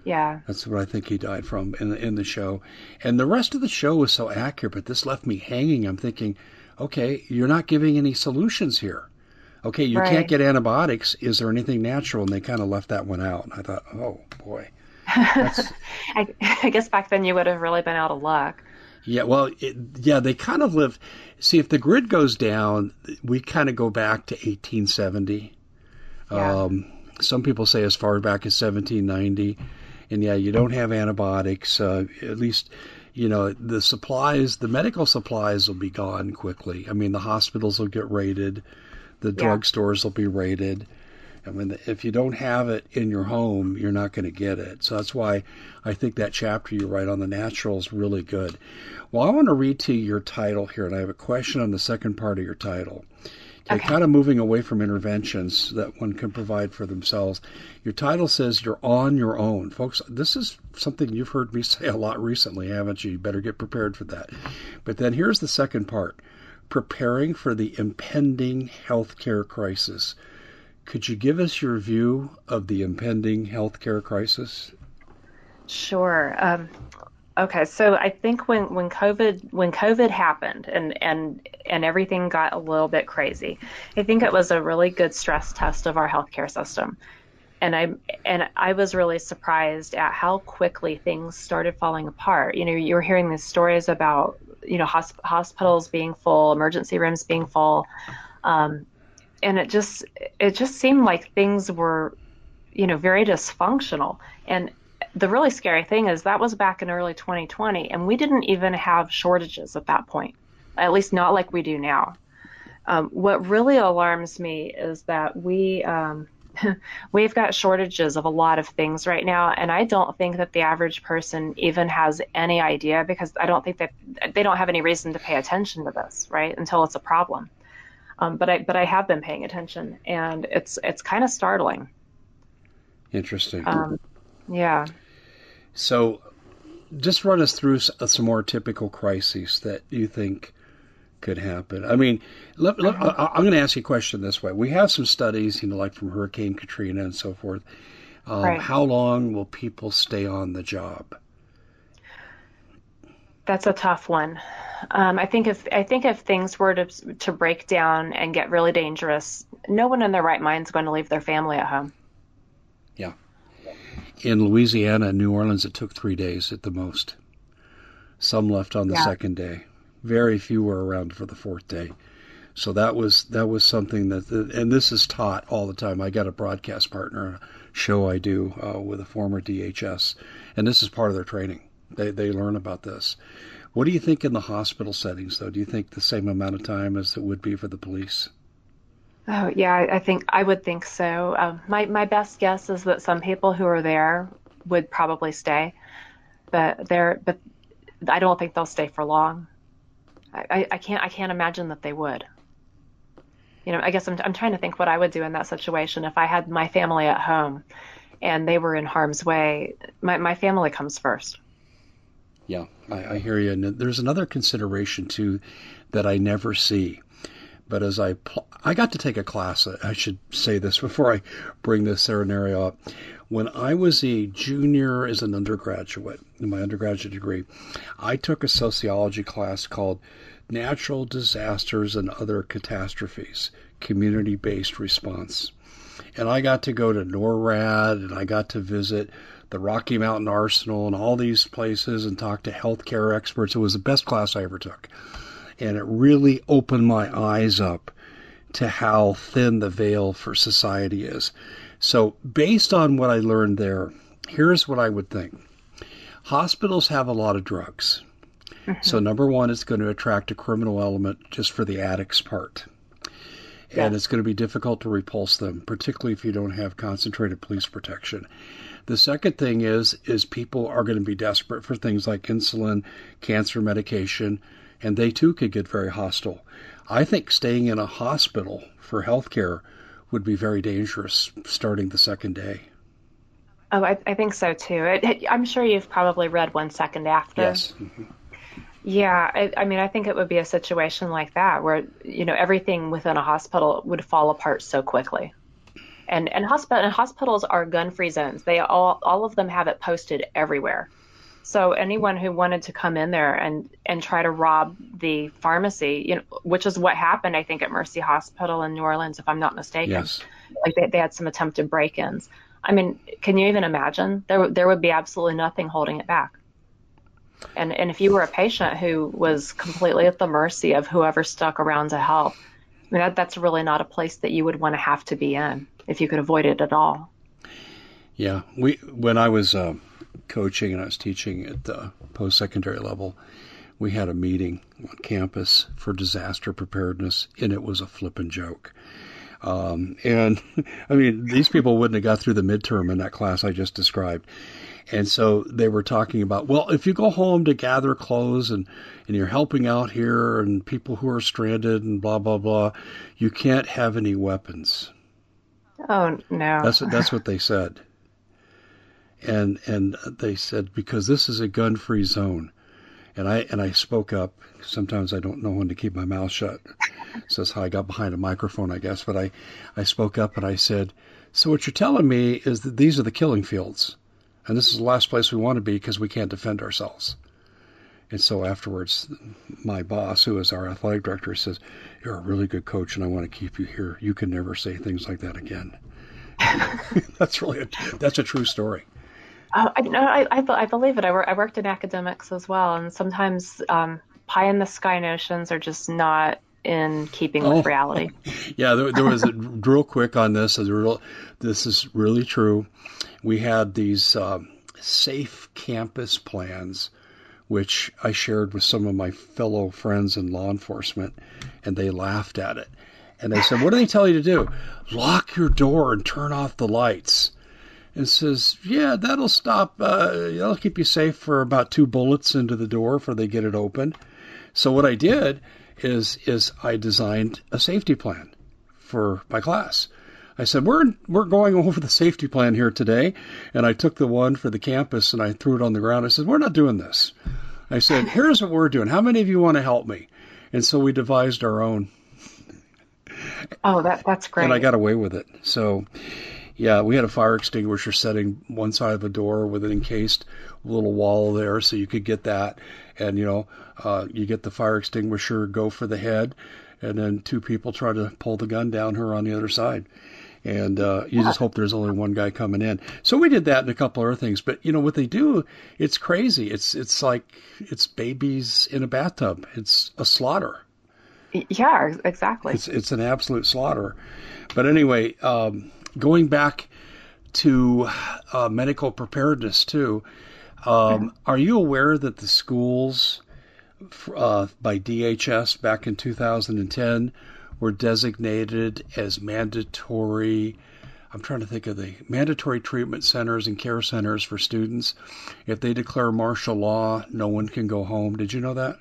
Yeah. That's what I think he died from in the show. And the rest of the show was so accurate, but this left me hanging. I'm thinking, okay, you're not giving any solutions here. Okay, you can't Right. get antibiotics. Is there anything natural? And they kind of left that one out. And I thought, oh boy, that's I guess back then you would have really been out of luck. yeah. Well, they kind of live. See, if the grid goes down, we kind of go back to 1870. Yeah. Some people say as far back as 1790. And yeah, you don't have antibiotics. At least, the supplies, the medical supplies will be gone quickly. I mean, the hospitals will get raided. The Yeah. drugstores will be raided. I mean, if you don't have it in your home, you're not going to get it. So that's why I think that chapter you write on the natural is really good. Well, I want to read to you your title here, and I have a question on the second part of your title. Okay, Okay. kind of moving away from interventions that one can provide for themselves. Your title says you're on your own. Folks, this is something you've heard me say a lot recently, haven't you? You better get prepared for that. But then here's the second part. Preparing for the impending healthcare crisis. Could you give us your view of the impending healthcare crisis? Sure. Okay, so I think when COVID happened and everything got a little bit crazy, I think it was a really good stress test of our healthcare system. And I was really surprised at how quickly things started falling apart. You were hearing these stories about hospitals being full, emergency rooms being full, and it just seemed like things were very dysfunctional. And the really scary thing is that was back in early 2020, and we didn't even have shortages at that point, at least not like we do now. What really alarms me is that we've got shortages of a lot of things right now, and I don't think that the average person even has any idea, because I don't think that they don't have any reason to pay attention to this, right, until it's a problem. But I have been paying attention, and it's kind of startling. Interesting. Yeah. So just run us through some more typical crises that you think could happen. I mean, I'm going to ask you a question this way. We have some studies, like from Hurricane Katrina and so forth. Right. How long will people stay on the job? That's a tough one. I think if things were to break down and get really dangerous, no one in their right mind is going to leave their family at home. Yeah. In Louisiana and New Orleans, it took 3 days at the most. Some left on the Yeah. second day. Very few were around for the fourth day. So that was something and this is taught all the time. I got a broadcast partner, a show I do with a former DHS, and this is part of their training. They learn about this. What do you think in the hospital settings, though? Do you think the same amount of time as it would be for the police? Oh, yeah, I would think so. My best guess is that some people who are there would probably stay, but I don't think they'll stay for long. I can't imagine that they would. I guess I'm trying to think what I would do in that situation if I had my family at home and they were in harm's way. My family comes first. Yeah, I hear you. And there's another consideration, too, that I never see. But as I got to take a class, I should say this before I bring this scenario up. When I was a junior as an undergraduate, in my undergraduate degree, I took a sociology class called Natural Disasters and Other Catastrophes, Community-Based Response. And I got to go to NORAD, and I got to visit the Rocky Mountain Arsenal and all these places and talk to healthcare experts. It was the best class I ever took. And it really opened my eyes up to how thin the veil for society is. So based on what I learned there, here's what I would think. Hospitals have a lot of drugs. So number one, it's going to attract a criminal element just for the addict's part. And Yes. it's going to be difficult to repulse them, particularly if you don't have concentrated police protection. The second thing is people are going to be desperate for things like insulin, cancer medication, and they too could get very hostile. I think staying in a hospital for health care would be very dangerous starting the second day. Oh, I think so too. I'm sure you've probably read One Second After. Yes. Yeah, I mean, I think it would be a situation like that where, everything within a hospital would fall apart so quickly. And hospitals are gun-free zones. They all of them have it posted everywhere. So anyone who wanted to come in there and try to rob the pharmacy, which is what happened, I think, at Mercy Hospital in New Orleans, if I'm not mistaken. Yes. Like they had some attempted break-ins. I mean, can you even imagine? There would be absolutely nothing holding it back. And if you were a patient who was completely at the mercy of whoever stuck around to help, I mean, that's really not a place that you would want to have to be in if you could avoid it at all. Yeah. When I was coaching and I was teaching at the post-secondary level, we had a meeting on campus for disaster preparedness, and it was a flippin' joke. And I mean, these people wouldn't have got through the midterm in that class I just described. And so they were talking about, well, if you go home to gather clothes and you're helping out here and people who are stranded and blah, blah, blah, you can't have any weapons. Oh, no. That's what they said. And they said, because this is a gun-free zone. And I spoke up. Sometimes I don't know when to keep my mouth shut. So that's how I got behind a microphone, I guess. But I spoke up and I said, so what you're telling me is that these are the killing fields. And this is the last place we want to be because we can't defend ourselves. And so afterwards, my boss, who is our athletic director, says, you're a really good coach and I want to keep you here. You can never say things like that again. That's a true story. I believe it. I worked in academics as well, and sometimes pie in the sky notions are just not in keeping with reality. Yeah, there was real quick on this. This is really true. We had these safe campus plans, which I shared with some of my fellow friends in law enforcement, and they laughed at it. And they said, what do they tell you to do? Lock your door and turn off the lights. And says, yeah, that'll stop, that'll keep you safe for about 2 bullets into the door before they get it open. So what I did is I designed a safety plan for my class. I said, we're going over the safety plan here today. And I took the one for the campus and I threw it on the ground. I said, we're not doing this. I said, here's what we're doing. How many of you want to help me? And so we devised our own. Oh, that's great. And I got away with it. So, yeah, we had a fire extinguisher setting one side of the door with an encased little wall there so you could get that. And, you get the fire extinguisher, go for the head, and then 2 people try to pull the gun down her on the other side. And you just hope there's only one guy coming in. So we did that and a couple other things. But, what they do, it's crazy. It's like it's babies in a bathtub. It's a slaughter. Yeah, exactly. It's an absolute slaughter. But anyway, going back to medical preparedness, too, are you aware that the schools by DHS back in 2010 were designated as mandatory, I'm trying to think of the mandatory treatment centers and care centers for students? If they declare martial law, no one can go home. Did you know that?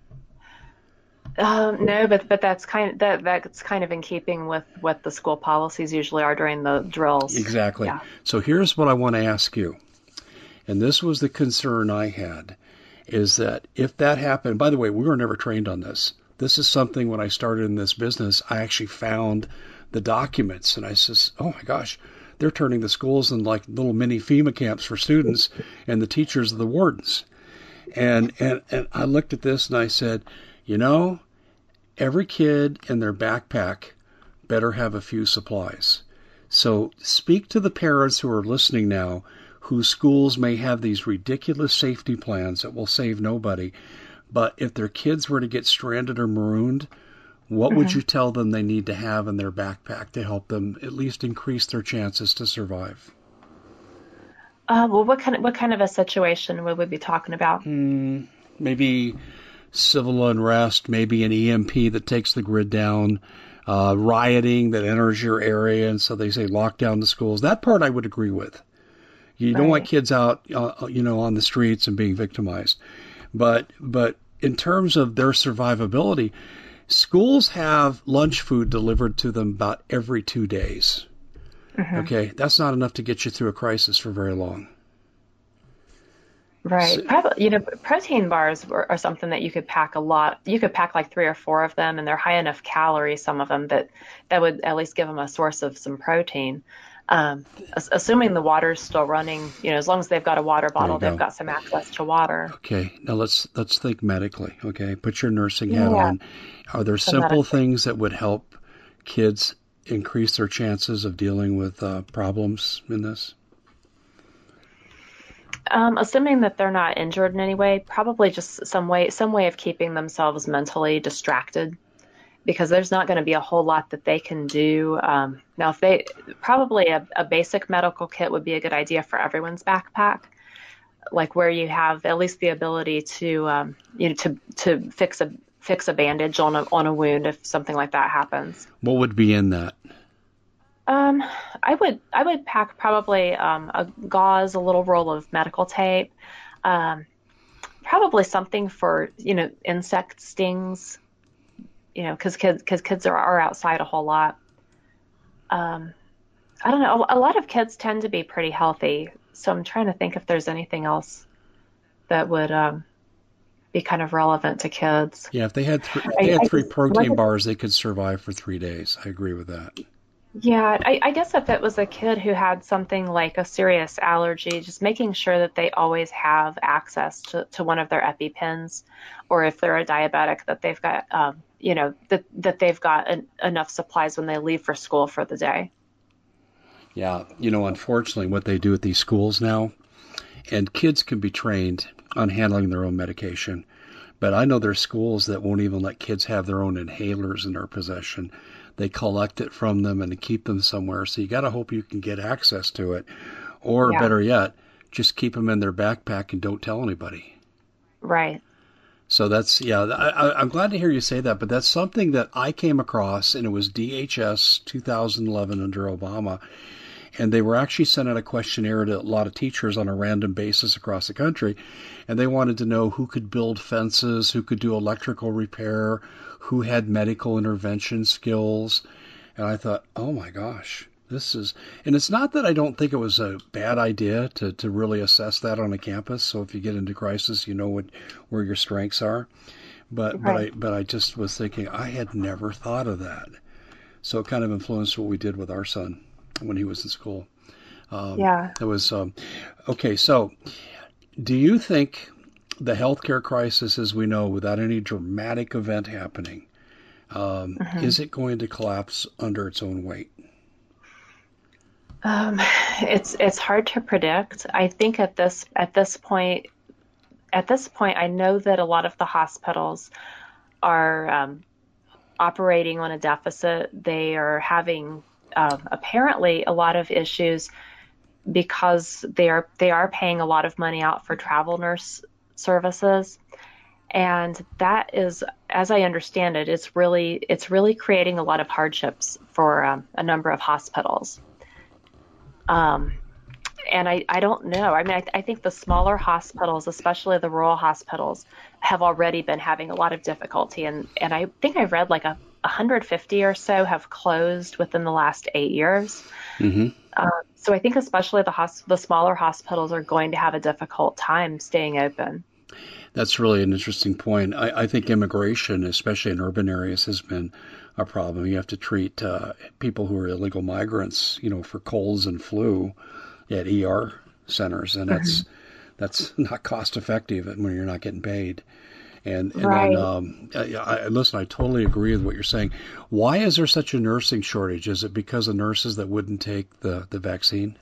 No, but that's kind of in keeping with what the school policies usually are during the drills. Exactly. Yeah. So here's what I want to ask you, and this was the concern I had, is that if that happened, by the way, we were never trained on this. This is something when I started in this business, I actually found the documents, and I says, oh my gosh, they're turning the schools into like little mini FEMA camps for students, and the teachers are the wardens. And I looked at this and I said, every kid in their backpack better have a few supplies. So speak to the parents who are listening now, whose schools may have these ridiculous safety plans that will save nobody. But if their kids were to get stranded or marooned, what would you tell them they need to have in their backpack to help them at least increase their chances to survive? Well, what kind of a situation would we be talking about? Maybe civil unrest, maybe an EMP that takes the grid down, rioting that enters your area, and so they say lock down the schools. That part I would agree with. You don't want kids out, on the streets and being victimized. But in terms of their survivability, schools have lunch food delivered to them about every 2 days. Okay, that's not enough to get you through a crisis for very long. Right. So, Probably, protein bars are something that you could pack a lot. You could pack like three or four of them, and they're high enough calories, some of them, that would at least give them a source of some protein. Assuming the water's still running, as long as they've got a water there you bottle, they've go. got some access to water. Okay, now let's think medically. Okay, put your nursing hat Yeah. on. Are there So simple medically. things that would help kids increase their chances of dealing with problems in this? Assuming that they're not injured in any way, probably just some way of keeping themselves mentally distracted, because there's not going to be a whole lot that they can do. Now, if they probably a basic medical kit would be a good idea for everyone's backpack, like where you have at least the ability to to fix a bandage on a wound if something like that happens. What would be in that? Um, I would pack probably a gauze, a little roll of medical tape, um, probably something for insect stings, because kids are outside a whole lot. Um, I don't know. A lot of kids tend to be pretty healthy, so I'm trying to think if there's anything else that would be kind of relevant to kids. Yeah, if they I, had I three just like protein bars, they could survive for 3 days. I agree with that. Yeah, I guess if it was a kid who had something like a serious allergy, just making sure that they always have access to one of their EpiPens, or if they're a diabetic, that they've got, that they've got enough supplies when they leave for school for the day. Yeah, unfortunately, what they do at these schools now, and kids can be trained on handling their own medication. But I know there's schools that won't even let kids have their own inhalers in their possession. They collect it from them and keep them somewhere. So you got to hope you can get access to it. Or Yeah, better yet, just keep them in their backpack and don't tell anybody. right. So that's, yeah, I'm glad to hear you say that, but that's something that I came across, and it was DHS 2011 under Obama. And they were actually sent out a questionnaire to a lot of teachers on a random basis across the country. And they wanted to know who could build fences, who could do electrical repair, who had medical intervention skills. And I thought, oh my gosh, and it's not that I don't think it was a bad idea to really assess that on a campus. So if you get into crisis, you know where your strengths are. Right. But I just was thinking, I had never thought of that. So it kind of influenced what we did with our son when he was in school. Yeah. It was okay. So, do you think the healthcare crisis, as we know, without any dramatic event happening, hmm is it going to collapse under its own weight? Um, it's hard to predict. I think at this point, I know that a lot of the hospitals are operating on a deficit. They are having apparently a lot of issues because they are paying a lot of money out for travel nurse services, and that is, as I understand it, it's really creating a lot of hardships for a number of hospitals. Um, and I don't know. I mean, I think the smaller hospitals, especially the rural hospitals, have already been having a lot of difficulty. And I think I read like 150 or so have closed within the last 8 years. Hmm. So I think especially the smaller hospitals are going to have a difficult time staying open. That's really an interesting point. I think immigration, especially in urban areas, has been a problem. You have to treat people who are illegal migrants, for colds and flu at ER centers, and Mhm. that's not cost effective when you're not getting paid. And then Right. listen, I totally agree with what you're saying. Why is there such a nursing shortage? Is it because of nurses that wouldn't take the vaccine?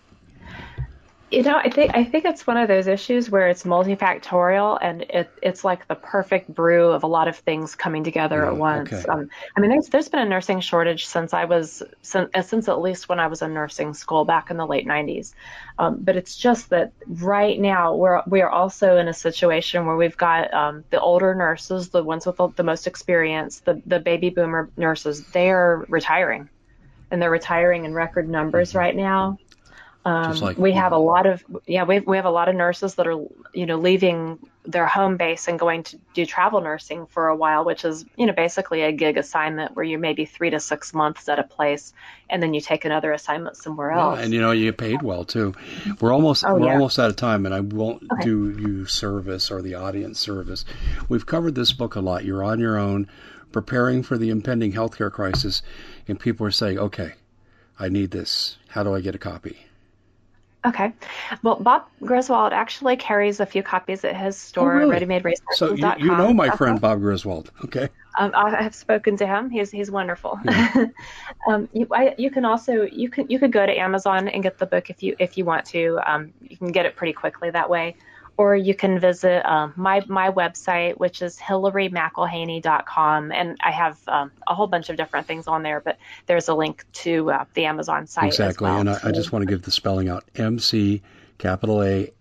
I think it's one of those issues where it's multifactorial, and it's like the perfect brew of a lot of things coming together at Yeah. once. Okay. I mean, there's been a nursing shortage since at least when I was in nursing school back in the late 90s. But it's just that right now we are also in a situation where we've got the older nurses, the ones with the most experience, the baby boomer nurses, they are retiring, and they're retiring in record numbers Hmm. right now. We have a lot of we have a lot of nurses that are leaving their home base and going to do travel nursing for a while, which is basically a gig assignment where you're maybe 3 to 6 months at a place and then you take another assignment somewhere else. And you get paid well too. We're almost out of time, and I won't do you service or the audience service. We've covered this book a lot. You're on your own, preparing for the impending healthcare crisis, and people are saying, "Okay, I need this. How do I get a copy?" Okay. Well, Bob Griswold actually carries a few copies at his store, ReadyMadeResources.com. So you know my friend Bob Griswold, okay? I have spoken to him. He's wonderful. Yeah. You can also you could go to Amazon and get the book if you want to. You can get it pretty quickly that way, or you can visit my website, which is HillaryMcElhaney.com, and I have a whole bunch of different things on there. But there's a link to the Amazon site exactly, as well. And I just want to give the spelling out: MC ALHANY,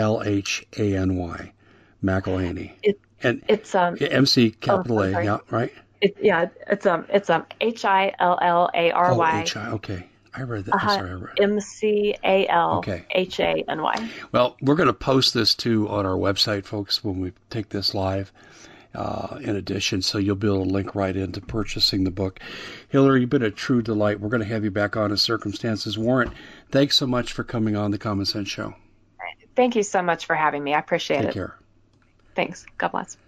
McElhaney. It's MC capital A, yeah, right? It's HILLARY. Oh, HI, okay. I read that. Sorry, I read MCALHANY. Well, we're going to post this too on our website, folks, when we take this live. In addition, so you'll be able to link right into purchasing the book. Hillary, you've been a true delight. We're going to have you back on as circumstances warrant. Thanks so much for coming on the Common Sense Show. Thank you so much for having me. I appreciate it. Take care. Thanks. God bless.